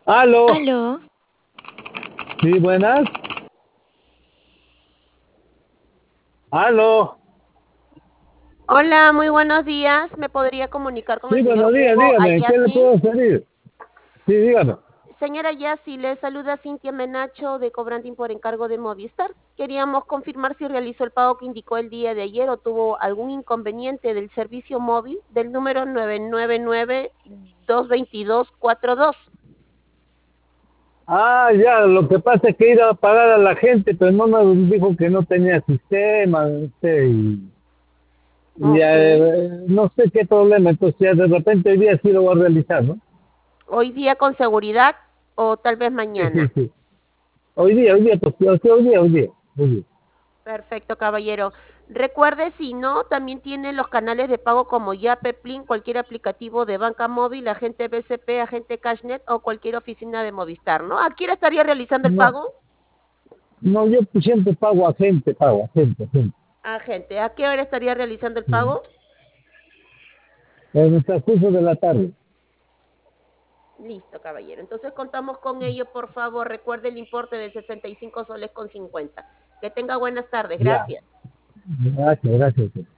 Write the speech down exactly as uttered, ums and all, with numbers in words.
Aló, Aló, sí, buenas. Aló, Hola, muy buenos días. ¿Me podría comunicar con el sí, señor buenos días, Hugo dígame, ¿en qué le Ayasi? puedo servir? Sí, dígame. Señora Ayasi, le saluda Cintia Menacho de Cobranting por encargo de Movistar. Queríamos confirmar si realizó el pago que indicó el día de ayer o tuvo algún inconveniente del servicio móvil del número nueve nueve nueve, dos dos dos, cuatro dos. Ah, ya, lo que pasa es que iba a pagar a la gente, pero no me dijo que no tenía sistema, no sé, y, y, Ok. eh, no sé qué problema, entonces ya de repente hoy día sí lo voy a realizar, ¿no? Hoy día con seguridad o tal vez Sí, sí, mañana. sí. Hoy día, hoy día, pues, sí, hoy día, hoy día, hoy día. Perfecto, caballero. Recuerde, si no, también tiene los canales de pago como Yape, Plin, cualquier aplicativo de banca móvil, agente B C P, agente Cashnet o cualquier oficina de Movistar, ¿no? ¿A quién estaría realizando el No, pago? no, yo pues siempre pago a gente, pago a gente, gente. Agente. ¿A qué hora estaría realizando el Sí. pago? En el transcurso de la tarde. Listo, caballero. Entonces contamos con ello, por favor. Recuerde el importe de sesenta y cinco soles con cincuenta. Que tenga buenas tardes. Ya, Gracias. gracias, gracias.